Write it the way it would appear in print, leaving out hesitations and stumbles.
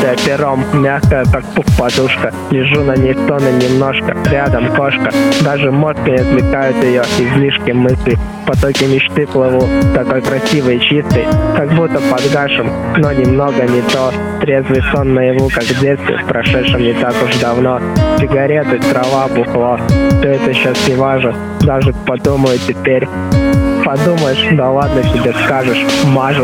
Орудие пером, мягкая, как пух подушка. Лежу на ней стоны немножко, рядом кошка. Даже мозг не отвлекают ее излишки мыслей. Потоки мечты плыву, такой красивый и чистый, как будто под гашем, но немного не то. Трезвый сон наяву, как в детстве, прошедшем не так уж давно. Сигареты, трава, бухло, все это сейчас не важно, даже подумаю теперь. Подумаешь, да ладно тебе скажешь, мажем.